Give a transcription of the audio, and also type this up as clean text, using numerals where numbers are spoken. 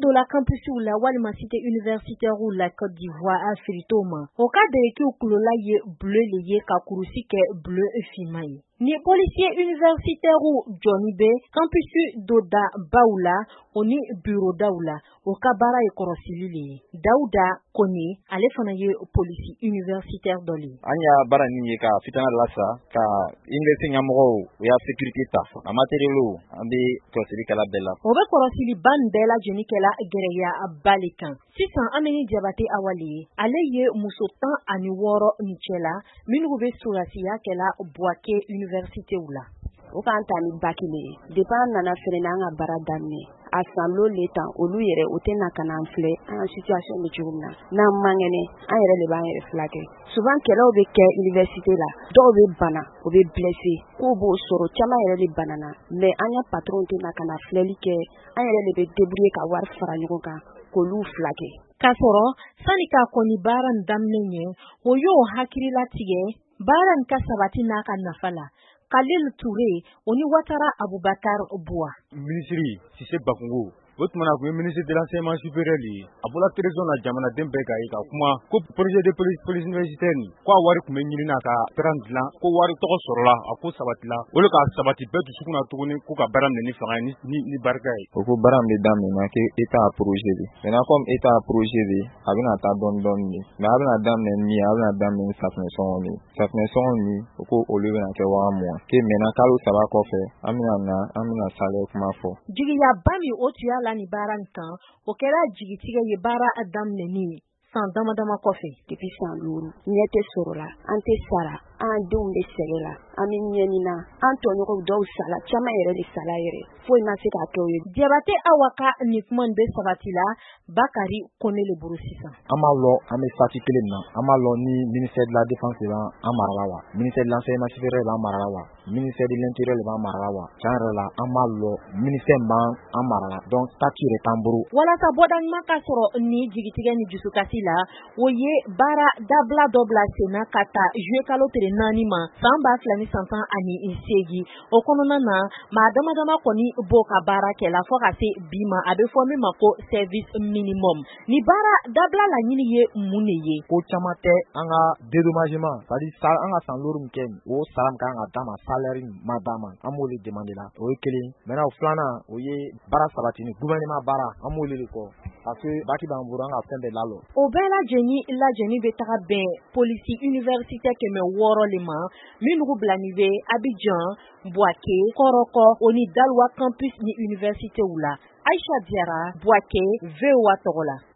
do la campusu la walima cité universitaire ou la Côte d'Ivoire a Fritoma. O ka derekiw kulola ye bleu le ye ka kurusi kɛ bleu finma ye. Ni policier universitaire ou Johnny B, campusu do da baula, oni bureau daula, o ka bara e korosili le. Dauda Kone, ale fana ye policier universitaire doli. Anya bara ni ye ka fitana lasa ka université nyamoro ya sécurité taf. A matérielo ande korosili kala bella. O be korosili ban bella jeni kala gereya balikan. Sisan ameni jabate awali, ale ye musotan ani woro ni cela, minu be surasiya kala boake université ou la. O kan tani bakile depan nana frena nga bara damne asamlo letan olu yere o tena kana fle en situation de jurna na mangene an yere le ban yere flake souvent kelaw be ke université la do be bana o be blessé ko bo soro chama yere le banana mais anya patron tena kana fleli ke an yere le be débrouiller ka war fara nyugo kan ko lu flake kasoro sanika koni baran damne nye o yo hakiri latige baran ka sabati na kan nafala Khalil Touré, oni Ouattara Aboubakar Boua. Ministre, si c'est Bakungo. Votre ministre de l'enseignement supérieur, a pour la trésor la jamana dembega ika kuma ko projet de police universitaire ko wari kuma nyina ka prendre ko wari to sorola ko sabatila o le ka sabati betu sukuna tuguni ko ka baram ni fanga ni barkai ko baram de dame na ke état projet bi na comme état projet bi abina ta don ni na abina dame ni abina dame ni safne ni ko o le na ke wa mo ke mena kalu saba ko fe amina sale kuma fo jigiya bami otia la ni baran kan o kɛra jigitiga ye baara daminɛni san damadama kɔfɛ depuis san 5 ɲɛ tɛ sɔrɔ la an tɛ sara an denw bɛ sɛgɛ la an bɛ ɲɛnina an tɔɲɔgɔnw dɔw sala caman yɛrɛ de sala yɛrɛ foyi ma se k'a kɛ o ye jabate awa ka ni kuma bɛ sabati la Bakari Kone le buru sisan an b'a lɔ an bɛ sati kelen na an b'a lɔ ni ministère de la défense b'an marala wa ministère de l'enseignement supérieur b'an marala wa ministère de l'intérieur b'an marala wa tiɲɛ yɛrɛ la an b'a lɔ ministère b'an marala donc statut yɛrɛ t'an bolo walasa bɔdaɲuman ka sɔrɔ ni jigitigɛ ni dusukasi la o ye baara dabila dɔ bila senna ka ta juillet kalo tile 4 ma san 2018 o kɔnɔna na maa damadama kɔni b'o ka baara kɛla fɔ ka se bi ma a bɛ fɔ min ma ko service minimum ni baara dabila laɲini ye mun de ye ko caman tɛ an ka dédommagement c'est-à-dire an ka san lori min kɛ o sara min kan ka d'a ma salaire ma d'a ma an b'o le demander la o ye kelen maintenant filanan o ye baara sabatini gouvernement baara an b'o le kɔ parce que baki b'an bolo an ka fɛn bɛɛ lalɔ o bɛɛ lajɛni bɛ taga bɛn polisi université 600 le ma minnugu bilani bɛ Abidjan Bouaké Koroko oni Dalwa campus ni université u la Aïcha Diara Bouaké VOA tɔgɔ la